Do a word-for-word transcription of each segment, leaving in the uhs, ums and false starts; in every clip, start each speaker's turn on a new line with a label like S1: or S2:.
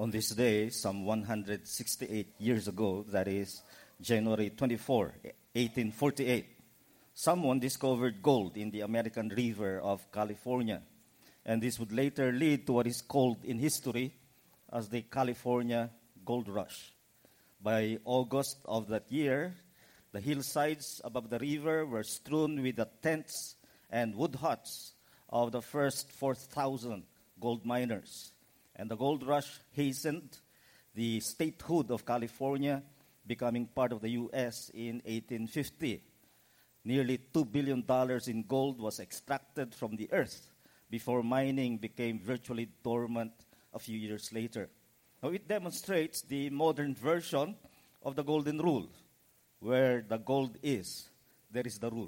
S1: On this day, some one hundred sixty-eight years ago, that is January twenty-fourth, eighteen forty-eight, someone discovered gold in the American River of California. And this would later lead to what is called in history as the California Gold Rush. By August of that year, the hillsides above the river were strewn with the tents and wood huts of the first four thousand gold miners. And the gold rush hastened the statehood of California, becoming part of the U S in eighteen fifty. Nearly two billion dollars in gold was extracted from the earth before mining became virtually dormant a few years later. Now, it demonstrates the modern version of the golden rule. Where the gold is, there is the rule.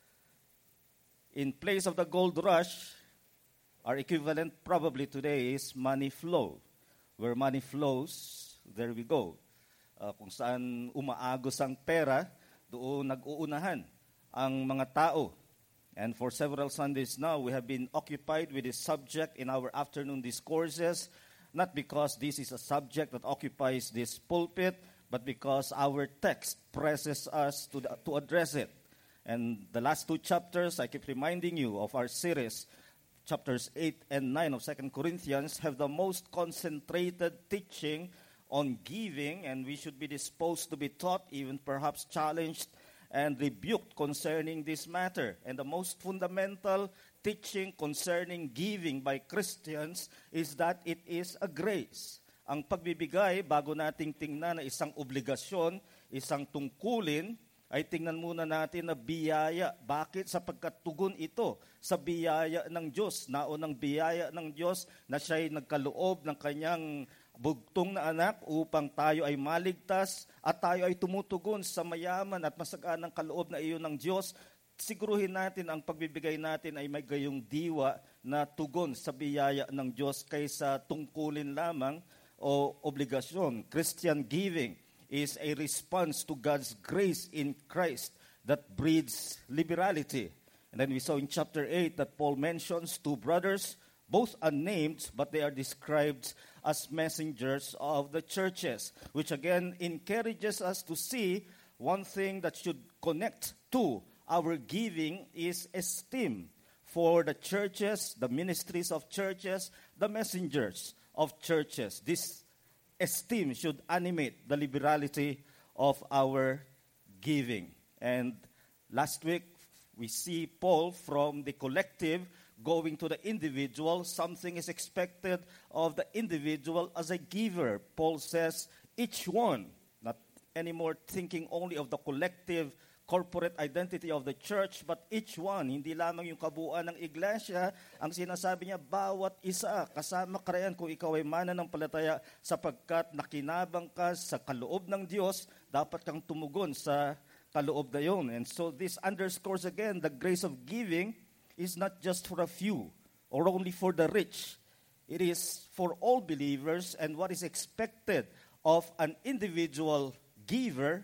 S1: In place of the gold rush, our equivalent probably today is money flow. Where money flows, there we go. Uh, kung saan umaagos ang pera, doon nag-uunahan ang mga tao. And for several Sundays now, we have been occupied with this subject in our afternoon discourses, not because this is a subject that occupies this pulpit, but because our text presses us to, the, to address it. And the last two chapters, I keep reminding you of our series, chapters eight and nine of Second Corinthians, have the most concentrated teaching on giving, and we should be disposed to be taught, even perhaps challenged and rebuked concerning this matter. And the most fundamental teaching concerning giving by Christians is that it is a grace. Ang pagbibigay, bago nating tingnan na isang obligasyon, isang tungkulin, ay tingnan muna natin na biyaya. Bakit? Sapagkat tugon ito sa biyaya ng Diyos. Naunang biyaya ng Diyos na siya'y nagkaloob ng kanyang bugtong na anak upang tayo ay maligtas at tayo ay tumutugon sa mayaman at masaganang kaloob na iyon ng Diyos. Siguruhin natin ang pagbibigay natin ay may gayong diwa na tugon sa biyaya ng Diyos kaysa tungkulin lamang o obligasyon. Christian giving is a response to God's grace in Christ that breeds liberality. And then we saw in chapter eight that Paul mentions two brothers, both unnamed, but they are described as messengers of the churches, which again encourages us to see one thing that should connect to our giving is esteem for the churches, the ministries of churches, the messengers of churches. This esteem should animate the liberality of our giving. And last week, we see Paul from the collective going to the individual. Something is expected of the individual as a giver. Paul says, each one, not anymore thinking only of the collective corporate identity of the church, but each one, hindi lamang yung kabuuan ng iglesia, ang sinasabi niya, bawat isa, kasama ka riyan kung ikaw ay mananampalataya sapagkat nakinabang ka sa kaloob ng Diyos, dapat kang tumugon sa kaloob na yun. And so this underscores again, the grace of giving is not just for a few or only for the rich. It is for all believers, and what is expected of an individual giver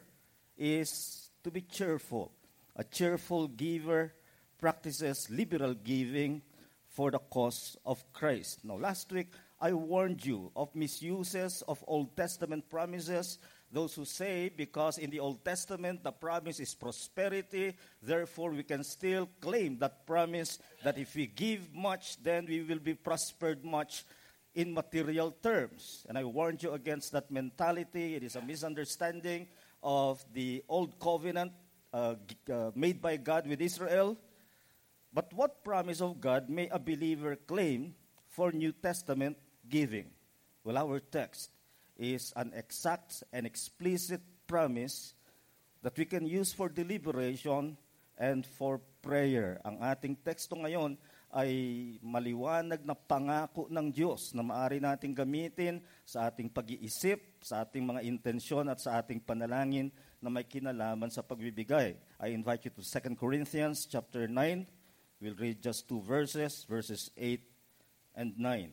S1: is to be cheerful. A cheerful giver practices liberal giving for the cause of Christ. Now, last week, I warned you of misuses of Old Testament promises. Those who say, because in the Old Testament, the promise is prosperity, therefore we can still claim that promise that if we give much, then we will be prospered much in material terms. And I warned you against that mentality. It is a misunderstanding of the old covenant uh, uh, made by God with Israel. But what promise of God may a believer claim for New Testament giving? Well, our text is an exact and explicit promise that we can use for deliberation and for prayer. Ang ating teksto ngayon ay maliwanag na pangako ng Diyos na maaari nating gamitin sa ating pag-iisip, sa ating mga intensyon at sa ating panalangin na may kinalaman sa pagbibigay. I invite you to Second Corinthians chapter nine. We'll read just two verses, verses eight and nine.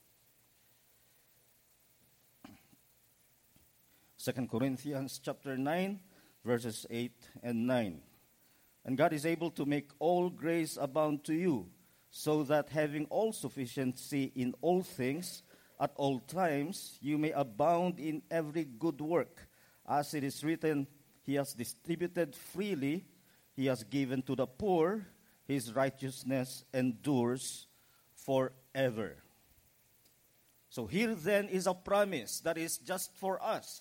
S1: Second Corinthians chapter nine, verses eight and nine. And God is able to make all grace abound to you, so that having all sufficiency in all things, at all times, you may abound in every good work. As it is written, He has distributed freely, He has given to the poor, His righteousness endures forever. So here then is a promise that is just for us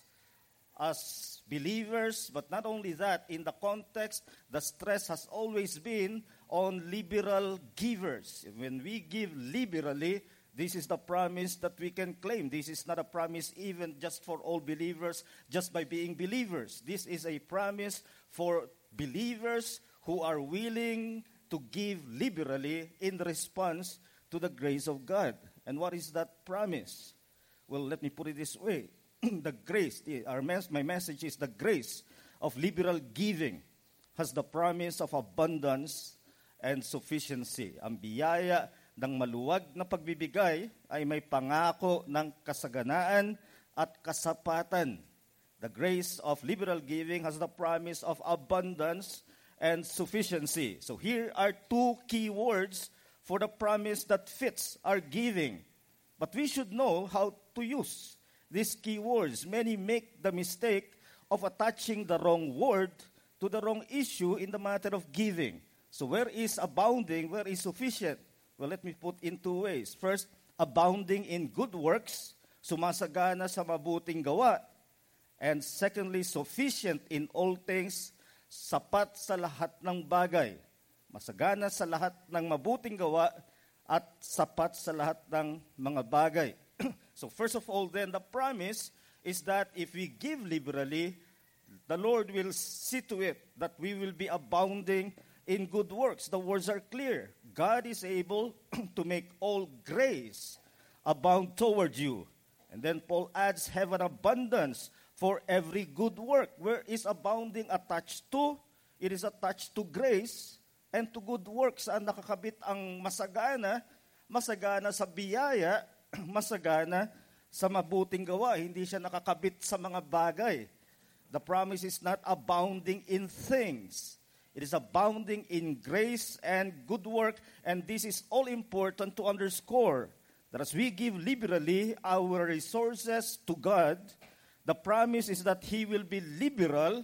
S1: as believers, but not only that, in the context, the stress has always been on liberal givers. When we give liberally, this is the promise that we can claim. This is not a promise even just for all believers, just by being believers. This is a promise for believers who are willing to give liberally in response to the grace of God. And what is that promise? Well, let me put it this way. The grace, our mes- my message is the grace of liberal giving has the promise of abundance and sufficiency. Ang biyaya ng maluwag na pagbibigay ay may pangako ng kasaganaan at kasapatan. The grace of liberal giving has the promise of abundance and sufficiency. So here are two key words for the promise that fits our giving. But we should know how to use these key words. Many make the mistake of attaching the wrong word to the wrong issue in the matter of giving. So where is abounding? Where is sufficient? Well, let me put in two ways. First, abounding in good works, sumasagana sa mabuting gawa. And secondly, sufficient in all things, sapat sa lahat ng bagay. Masagana sa lahat ng mabuting gawa at sapat sa lahat ng mga bagay. So first of all then, the promise is that if we give liberally, the Lord will see to it that we will be abounding in good works. The words are clear. God is able to make all grace abound toward you. And then Paul adds, have an abundance for every good work. Where is abounding attached to? It is attached to grace and to good works. Saan nakakabit ang masagana? Masagana sa biyaya, masagana sa mabuting gawa. Hindi siya nakakabit sa mga bagay. The promise is not abounding in things. It is abounding in grace and good work. And this is all important to underscore. That as we give liberally our resources to God, the promise is that He will be liberal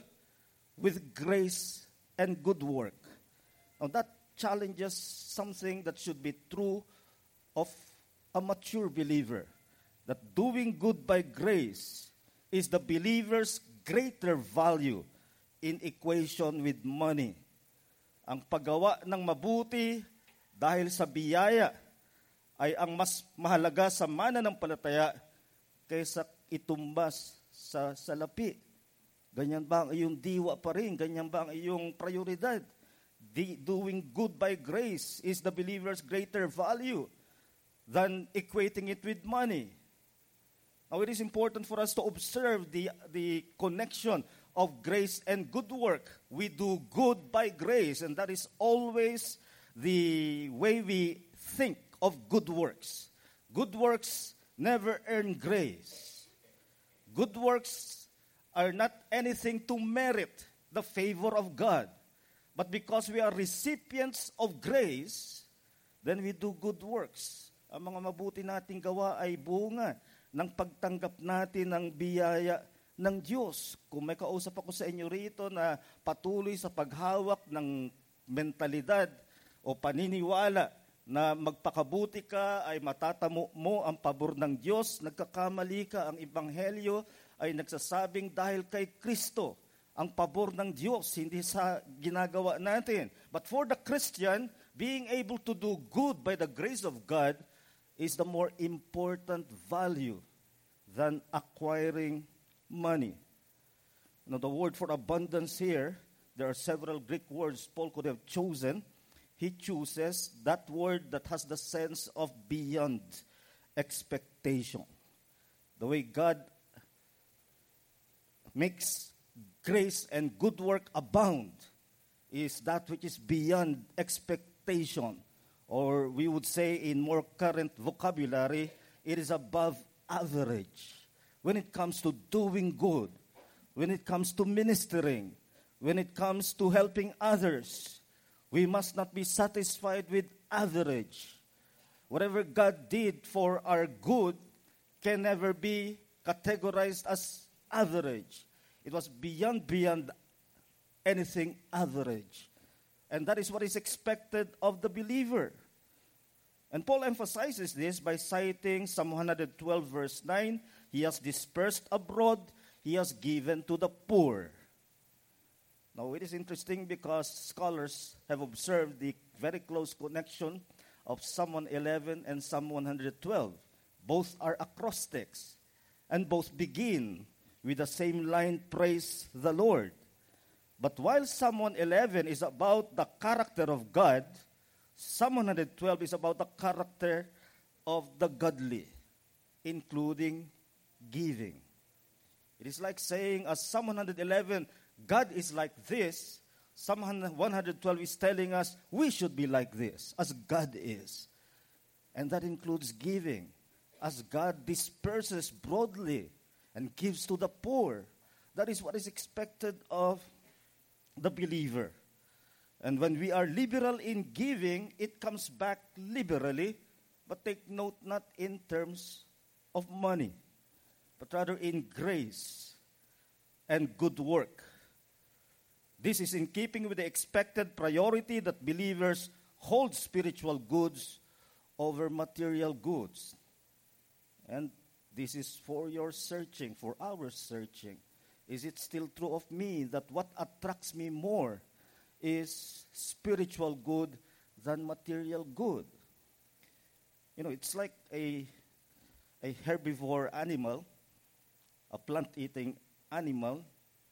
S1: with grace and good work. Now that challenges something that should be true of a mature believer. That doing good by grace is the believer's greater value in equation with money. Ang paggawa ng mabuti dahil sa biyaya ay ang mas mahalaga sa mananampalataya kaysa itumbas sa salapi. Ganyan ba ang iyong diwa pa rin? Ganyan ba ang iyong prioridad? The, doing good by grace is the believer's greater value than equating it with money. Now, it is important for us to observe the, the connection of grace and good work. We do good by grace, and that is always the way we think of good works. Good works never earn grace. Good works are not anything to merit the favor of God. But because we are recipients of grace, then we do good works. Ang mga mabuti nating gawa ay bunga ng pagtanggap natin ng biyaya ng Diyos. Kung may kausap ako sa inyo rito na patuloy sa paghawak ng mentalidad o paniniwala na magpakabuti ka ay matatamo mo ang pabor ng Diyos, nagkakamali ka. Ang Ebanghelyo ay nagsasabing dahil kay Kristo ang pabor ng Diyos, hindi sa ginagawa natin. But for the Christian, being able to do good by the grace of God is the more important value than acquiring money. Now, the word for abundance here, there are several Greek words Paul could have chosen. He chooses that word that has the sense of beyond expectation. The way God makes grace and good work abound is that which is beyond expectation. Or we would say in more current vocabulary, it is above average. When it comes to doing good, when it comes to ministering, when it comes to helping others, we must not be satisfied with average. Whatever God did for our good can never be categorized as average. It was beyond, beyond anything average. And that is what is expected of the believer. And Paul emphasizes this by citing Psalm one twelve verse nine, He has dispersed abroad, He has given to the poor. Now it is interesting because scholars have observed the very close connection of Psalm one eleven and Psalm one twelve. Both are acrostics, and both begin with the same line, praise the Lord. But while Psalm one eleven is about the character of God, Psalm one twelve is about the character of the godly, including giving. It is like saying, as Psalm one eleven, God is like this, Psalm one twelve is telling us we should be like this, as God is. And that includes giving, as God disperses broadly and gives to the poor. That is what is expected of the believer. And when we are liberal in giving, it comes back liberally, but take note, not in terms of money, but rather in grace and good work. This is in keeping with the expected priority that believers hold spiritual goods over material goods. And this is for your searching, for our searching. Is it still true of me that what attracts me more is spiritual good than material good? You know, it's like a, a herbivore animal, a plant-eating animal.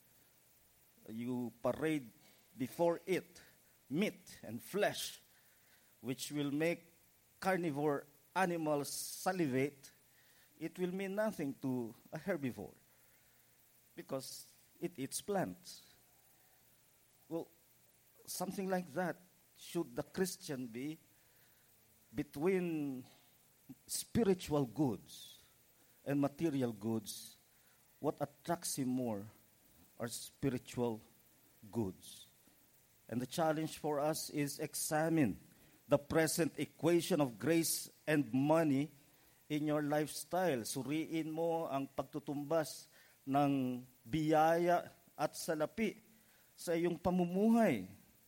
S1: You parade before it meat and flesh, which will make carnivore animals salivate. It will mean nothing to a herbivore because it eats plants. Well, something like that should the Christian be between spiritual goods and material goods. What attracts him more are spiritual goods. And the challenge for us is examine the present equation of grace and money in your lifestyle. Suriin mo ang pagtutumbas ng biyaya at salapi sa iyong pamumuhay.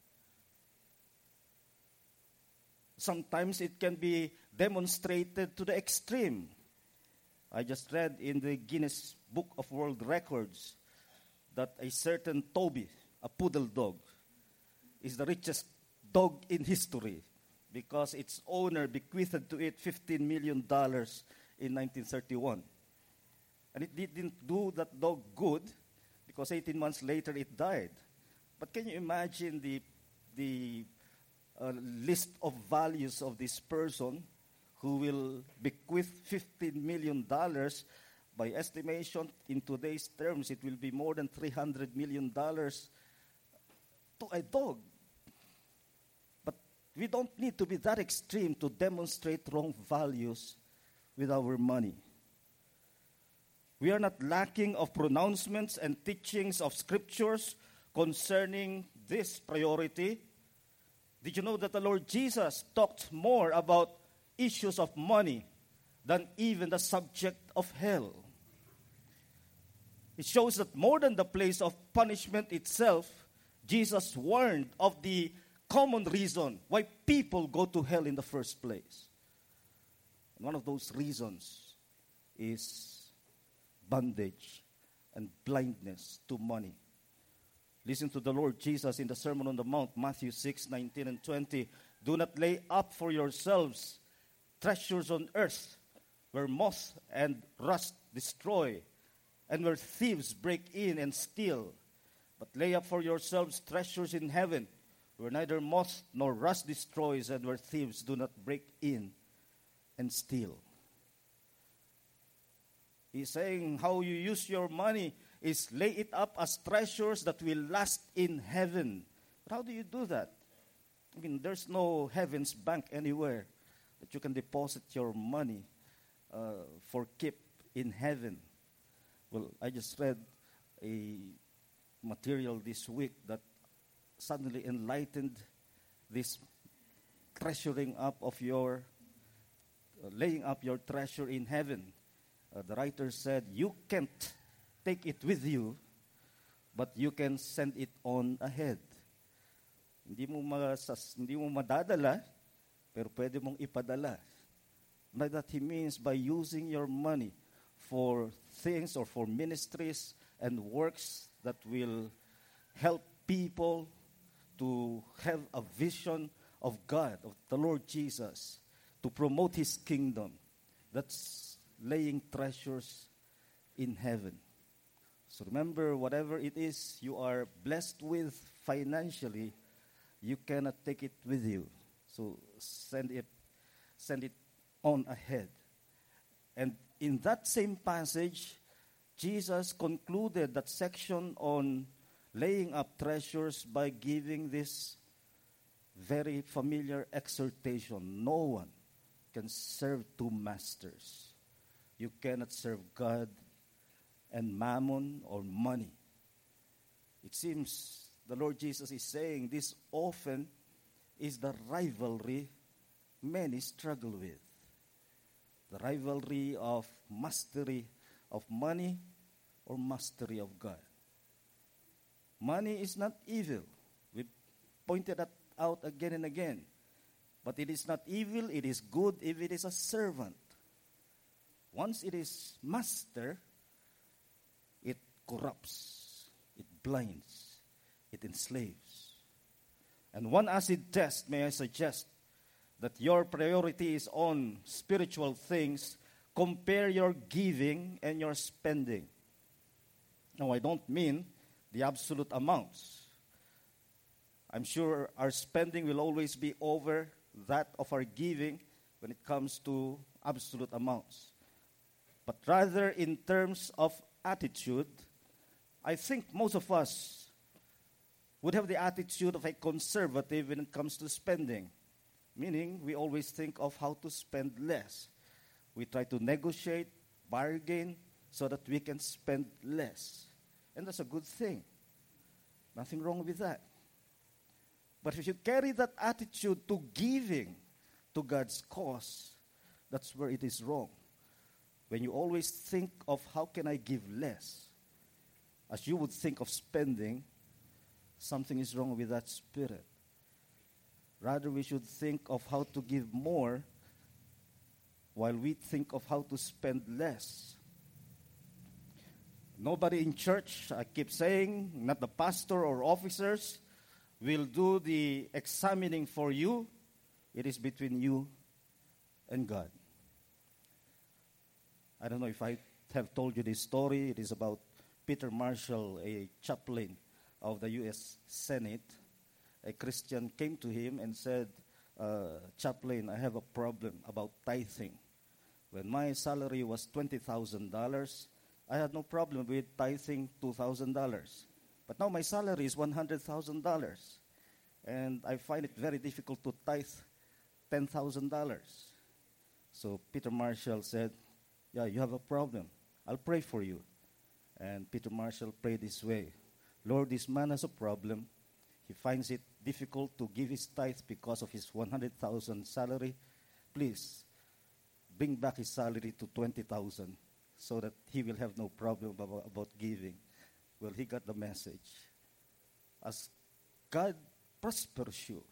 S1: Sometimes it can be demonstrated to the extreme. I just read in the Guinness Book of World Records that a certain Toby, a poodle dog, is the richest dog in history because its owner bequeathed to it fifteen million dollars in nineteen thirty-one. And it didn't do that dog good because eighteen months later it died. But can you imagine the, the uh, list of values of this person who will bequeath fifteen million dollars? By estimation, in today's terms, it will be more than three hundred million dollars to a dog. But we don't need to be that extreme to demonstrate wrong values with our money. We are not lacking of pronouncements and teachings of scriptures concerning this priority. Did you know that the Lord Jesus talked more about issues of money than even the subject of hell? It shows that more than the place of punishment itself, Jesus warned of the common reason why people go to hell in the first place. And one of those reasons is bondage and blindness to money. Listen to the Lord Jesus in the Sermon on the Mount, Matthew six, nineteen and twenty. Do not lay up for yourselves treasures on earth, where moth and rust destroy, and where thieves break in and steal. But lay up for yourselves treasures in heaven, where neither moth nor rust destroys, and where thieves do not break in and steal. He's saying how you use your money is lay it up as treasures that will last in heaven. But how do you do that? I mean, there's no heaven's bank anywhere that you can deposit your money uh, for keep in heaven. Well, I just read a material this week that suddenly enlightened this treasuring up of your, uh, laying up your treasure in heaven. Uh, the writer said, you can't take it with you, but you can send it on ahead. Hindi mo, masas, hindi mo madadala, pero pwede mong ipadala. By that he means by using your money for things or for ministries and works that will help people to have a vision of God, of the Lord Jesus, to promote His kingdom. That's laying treasures in heaven. So remember, whatever it is you are blessed with financially, you cannot take it with you. So send it, send it on ahead. And in that same passage, Jesus concluded that section on laying up treasures by giving this very familiar exhortation. No one can serve two masters. You cannot serve God and mammon or money. It seems the Lord Jesus is saying this often is the rivalry many struggle with. The rivalry of mastery of money or mastery of God. Money is not evil. We pointed that out again and again. But it is not evil, it is good if it is a servant. Once it is master, it corrupts, it blinds, it enslaves. And one acid test, may I suggest, that your priority is on spiritual things, compare your giving and your spending. Now, I don't mean the absolute amounts. I'm sure our spending will always be over that of our giving when it comes to absolute amounts. But rather in terms of attitude, I think most of us would have the attitude of a conservative when it comes to spending. Meaning, we always think of how to spend less. We try to negotiate, bargain, so that we can spend less. And that's a good thing. Nothing wrong with that. But if you carry that attitude to giving to God's cause, that's where it is wrong. When you always think of how can I give less, as you would think of spending, something is wrong with that spirit. Rather, we should think of how to give more while we think of how to spend less. Nobody in church, I keep saying, not the pastor or officers, will do the examining for you. It is between you and God. I don't know if I have told you this story. It is about Peter Marshall, a chaplain of the U S Senate. A Christian came to him and said, uh, Chaplain, I have a problem about tithing. When my salary was twenty thousand dollars, I had no problem with tithing two thousand dollars. But now my salary is one hundred thousand dollars. And I find it very difficult to tithe ten thousand dollars. So Peter Marshall said, yeah, you have a problem. I'll pray for you. And Peter Marshall prayed this way. Lord, this man has a problem. He finds it difficult to give his tithe because of his one hundred thousand dollars salary. Please, bring back his salary to twenty thousand dollars so that he will have no problem about, about giving. Well, he got the message. As God prospers you,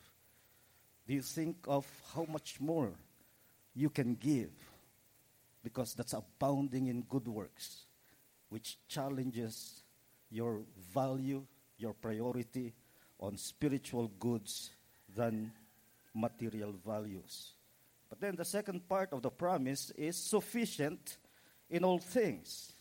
S1: do you think of how much more you can give? Because that's abounding in good works, which challenges your value, your priority on spiritual goods than material values. But then the second part of the promise is sufficient in all things.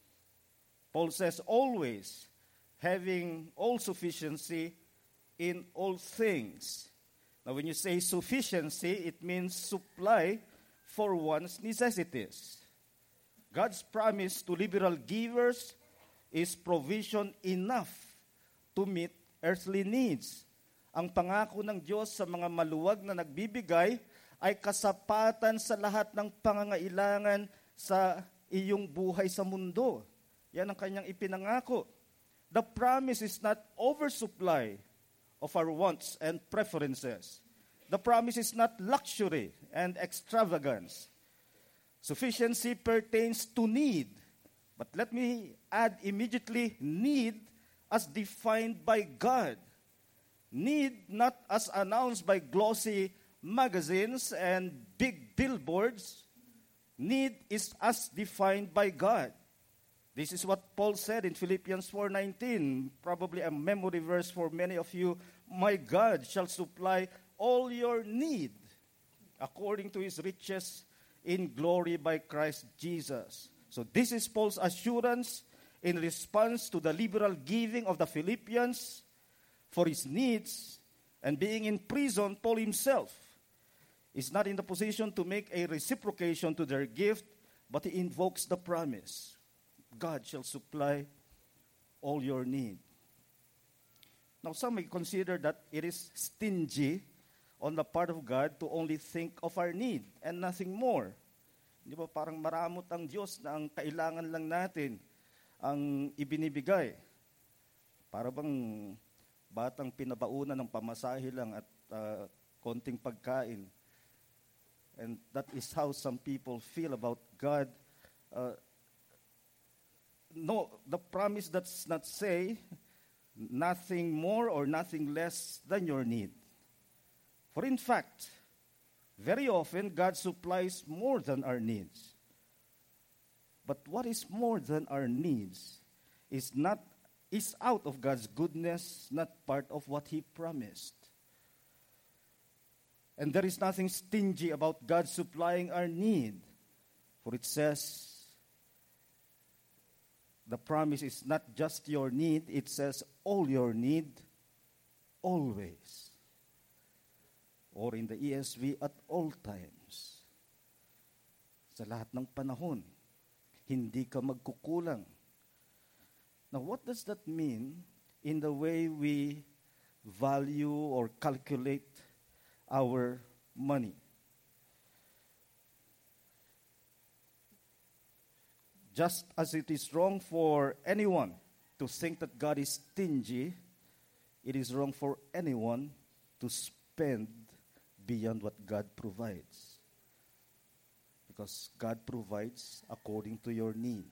S1: Paul says, always having all sufficiency in all things. Now, when you say sufficiency, it means supply for one's necessities. God's promise to liberal givers is provision enough to meet earthly needs. Ang pangako ng Diyos sa mga maluwag na nagbibigay ay kasapatan sa lahat ng pangangailangan sa iyong buhay sa mundo. Yan ang kanyang ipinangako. The promise is not oversupply of our wants and preferences. The promise is not luxury and extravagance. Sufficiency pertains to need. But let me add immediately, need as defined by God. Need not as announced by glossy magazines and big billboards. Need is as defined by God. This is what Paul said in Philippians four nineteen, probably a memory verse for many of you. My God shall supply all your need according to his riches in glory by Christ Jesus. So this is Paul's assurance in response to the liberal giving of the Philippians for his needs. And being in prison, Paul himself is not in the position to make a reciprocation to their gift, but he invokes the promise. God shall supply all your need. Now, some may consider that it is stingy on the part of God to only think of our need and nothing more. Di ba, parang maramot ang Diyos na ang kailangan lang natin ang ibinibigay. Para bang batang pinabaunan ng pamasahe lang at uh, konting pagkain. And that is how some people feel about God. Uh, no, the promise does not say nothing more or nothing less than your need. For in fact, very often God supplies more than our needs. But what is more than our needs is not is out of God's goodness, not part of what He promised. And there is nothing stingy about God supplying our need. For it says, the promise is not just your need, it says all your need, always. Or in the E S V, at all times. Sa lahat ng panahon, hindi ka magkukulang. Now, what does that mean in the way we value or calculate our money? Just as it is wrong for anyone to think that God is stingy, it is wrong for anyone to spend beyond what God provides. Because God provides according to your need.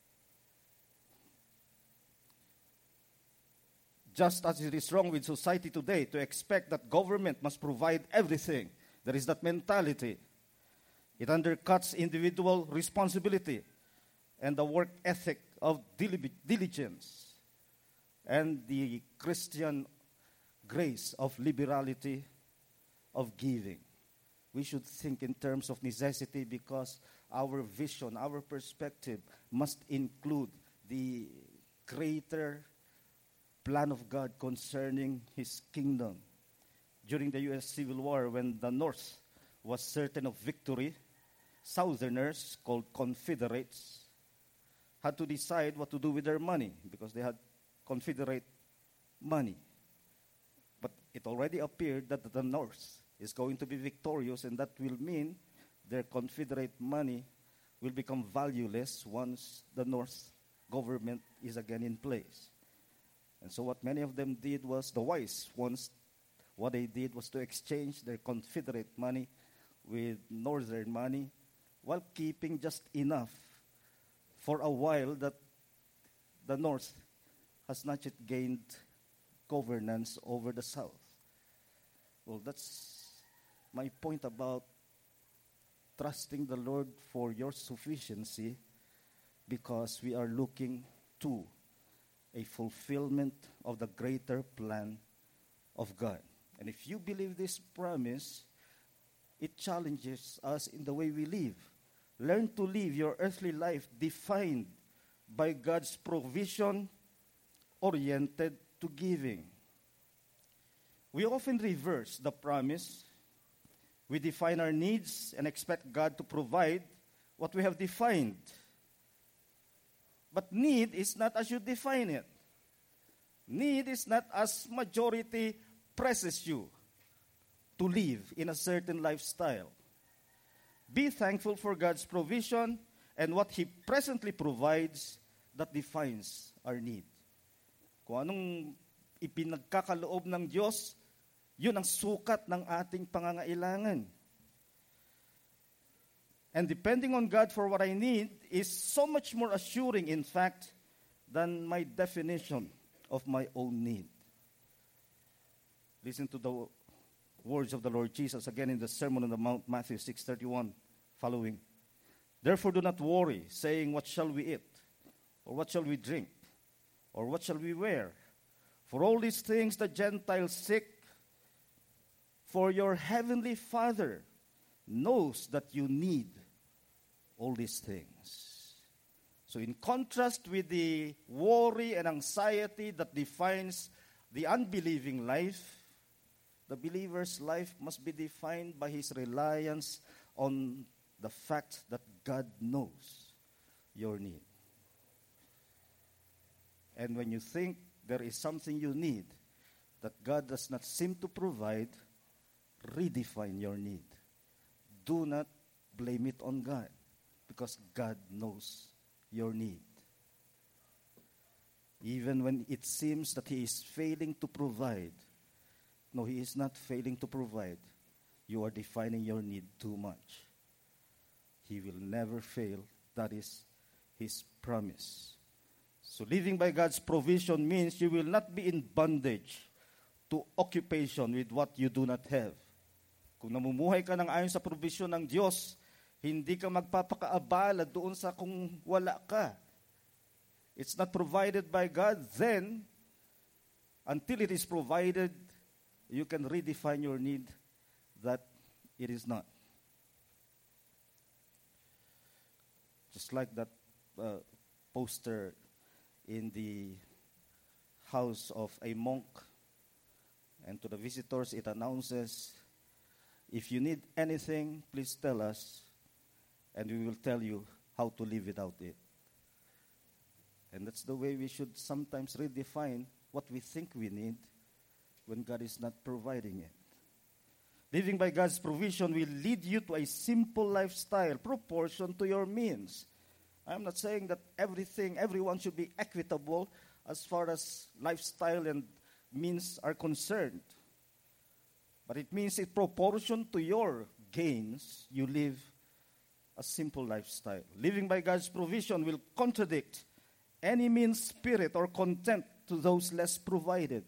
S1: Just as it is wrong with society today to expect that government must provide everything, there is that mentality. It undercuts individual responsibility and the work ethic of diligence and the Christian grace of liberality of giving. We should think in terms of necessity because our vision, our perspective must include the greater plan of God concerning His kingdom. During the U S Civil War, when the North was certain of victory, Southerners, called Confederates, had to decide what to do with their money because they had Confederate money. But it already appeared that the North is going to be victorious, and that will mean their Confederate money will become valueless once the North government is again in place. And so what many of them did was, the wise ones, what they did was to exchange their Confederate money with Northern money while keeping just enough for a while that the North has not yet gained governance over the South. Well, that's my point about trusting the Lord for your sufficiency, because we are looking to a fulfillment of the greater plan of God. And if you believe this promise, it challenges us in the way we live. Learn to live your earthly life defined by God's provision oriented to giving. We often reverse the promise. We define our needs and expect God to provide what we have defined. But need is not as you define it. Need is not as majority presses you to live in a certain lifestyle. Be thankful for God's provision and what He presently provides that defines our need. Kung anong ipinagkakaloob ng Diyos, yun ang sukat ng ating pangangailangan. And depending on God for what I need is so much more assuring, in fact, than my definition of my own need. Listen to the words of the Lord Jesus again in the Sermon on the Mount, Matthew six thirty-one following. Therefore do not worry, saying, what shall we eat? Or what shall we drink? Or what shall we wear? For all these things the Gentiles seek, for your heavenly Father knows that you need all these things. So in contrast with the worry and anxiety that defines the unbelieving life, the believer's life must be defined by his reliance on the fact that God knows your need. And when you think there is something you need that God does not seem to provide, redefine your need. Do not blame it on God, because God knows your need. Even when it seems that He is failing to provide, no, He is not failing to provide. You are defining your need too much. He will never fail. That is His promise. So living by God's provision means you will not be in bondage to occupation with what you do not have. Kung namumuhay ka ng ayon sa provision ng Diyos, hindi ka magpapakaabala doon sa kung wala ka. It's not provided by God, then, until it is provided, you can redefine your need that it is not. Just like that uh, poster in the house of a monk, and to the visitors it announces, if you need anything, please tell us, and we will tell you how to live without it. And that's the way we should sometimes redefine what we think we need when God is not providing it. Living by God's provision will lead you to a simple lifestyle proportioned to your means. I'm not saying that everything, everyone should be equitable as far as lifestyle and means are concerned. But it means in proportion to your gains, you live a simple lifestyle. Living by God's provision will contradict any mean spirit or contempt to those less provided.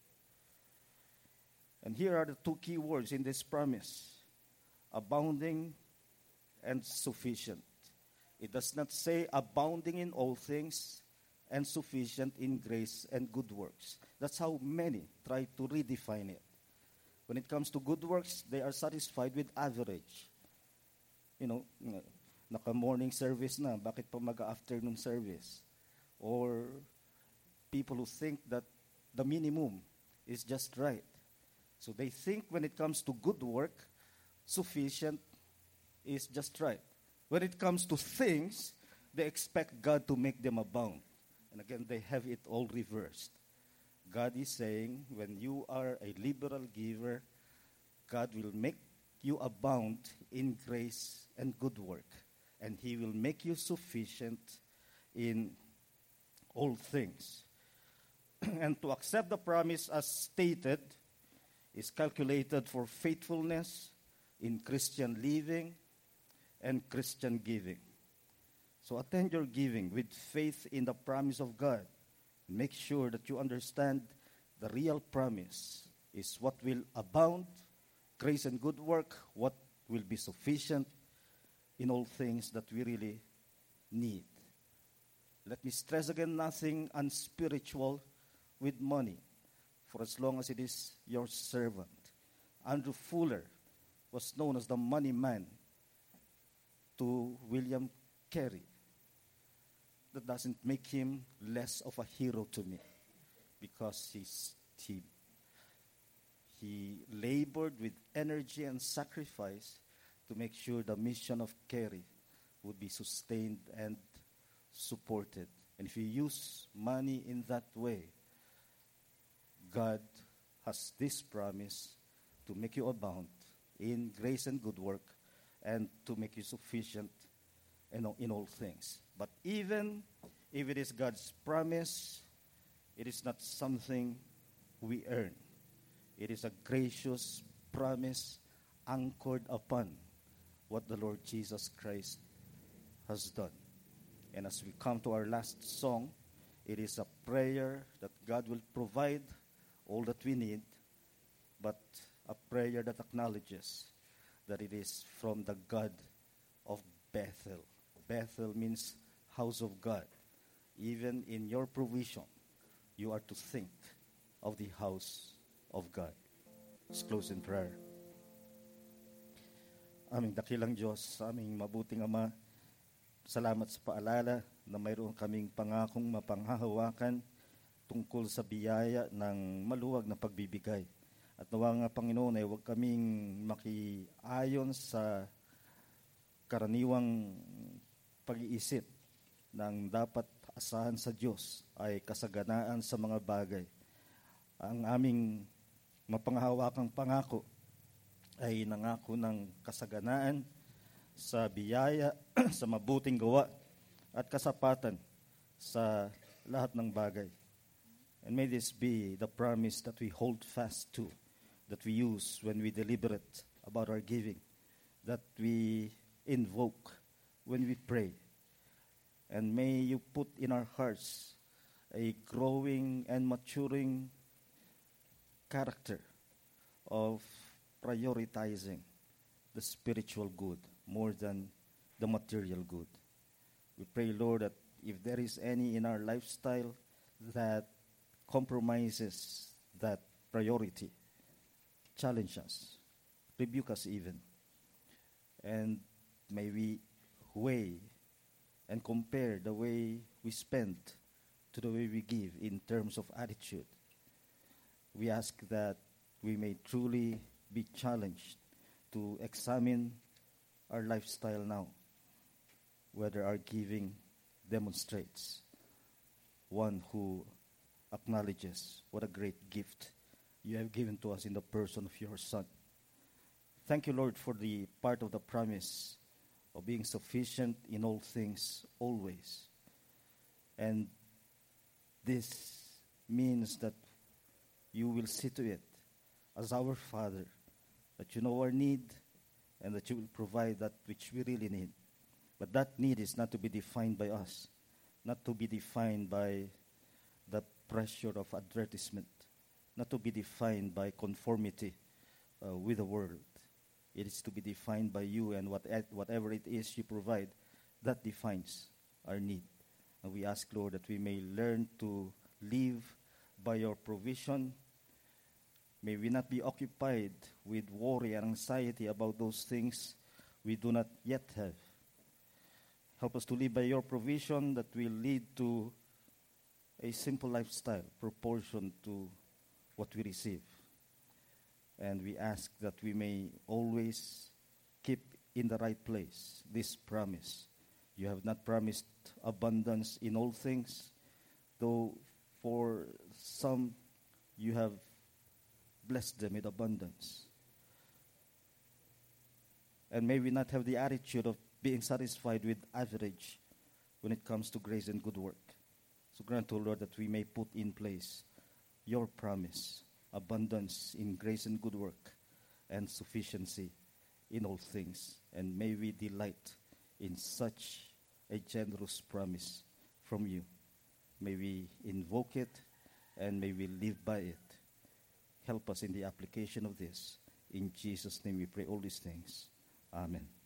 S1: And here are the two key words in this promise: abounding and sufficient. It does not say abounding in all things and sufficient in grace and good works. That's how many try to redefine it. When it comes to good works, they are satisfied with average. You know, naka-morning service na, bakit pa mag-afternoon service? Or people who think that the minimum is just right. So they think when it comes to good work, sufficient is just right. When it comes to things, they expect God to make them abound. And again, they have it all reversed. God is saying, when you are a liberal giver, God will make you abound in grace and good work. And He will make you sufficient in all things. And to accept the promise as stated is calculated for faithfulness in Christian living and Christian giving. So attend your giving with faith in the promise of God. Make sure that you understand the real promise is what will abound, grace and good work, what will be sufficient in all things that we really need. Let me stress again, nothing unspiritual with money, for as long as it is your servant. Andrew Fuller was known as the money man to William Carey. That doesn't make him less of a hero to me, because he's, he, he labored with energy and sacrifice to make sure the mission of Carey would be sustained and supported. And if you use money in that way, God has this promise to make you abound in grace and good work, and to make you sufficient in all, in all things. But even if it is God's promise, it is not something we earn. It is a gracious promise anchored upon what the Lord Jesus Christ has done. And as we come to our last song, it is a prayer that God will provide all that we need, but a prayer that acknowledges that it is from the God of Bethel. Bethel means house of God. Even in your provision, you are to think of the house of God. Let's close in prayer. Aming dakilang Diyos, aming mabuting Ama, salamat sa paalala na mayroon kaming pangakong mapanghahawakan tungkol sa biyaya ng maluwag na pagbibigay. At nawa nga Panginoon ay huwag kaming makiayon sa karaniwang pag-iisip ng dapat asahan sa Diyos ay kasaganaan sa mga bagay. Ang aming mapanghahawakang pangako ay nangako ng kasaganaan sa biyaya, sa mabuting gawa at kasapatan sa lahat ng bagay. And may this be the promise that we hold fast to, that we use when we deliberate about our giving, that we invoke when we pray. And may you put in our hearts a growing and maturing character of prioritizing the spiritual good more than the material good. We pray, Lord, that if there is any in our lifestyle that compromises that priority, challenge us, rebuke us even, and may we weigh and compare the way we spend to the way we give in terms of attitude. We ask that we may truly be challenged to examine our lifestyle now, whether our giving demonstrates one who acknowledges what a great gift you have given to us in the person of your Son. Thank you, Lord, for the part of the promise of being sufficient in all things, always. And this means that you will see to it as our Father, that you know our need and that you will provide that which we really need. But that need is not to be defined by us, not to be defined by the pressure of advertisement, not to be defined by conformity uh, with the world. It is to be defined by you, and what, whatever it is you provide, that defines our need. And we ask, Lord, that we may learn to live by your provision. May we not be occupied with worry and anxiety about those things we do not yet have. Help us to live by your provision that will lead to a simple lifestyle proportioned to what we receive. And we ask that we may always keep in the right place this promise. You have not promised abundance in all things, though for some you have blessed them with abundance. And may we not have the attitude of being satisfied with average when it comes to grace and good work. So grant, O Lord, that we may put in place your promise, abundance in grace and good work, and sufficiency in all things. And may we delight in such a generous promise from you. May we invoke it, and may we live by it. Help us in the application of this. In Jesus' name we pray all these things. Amen.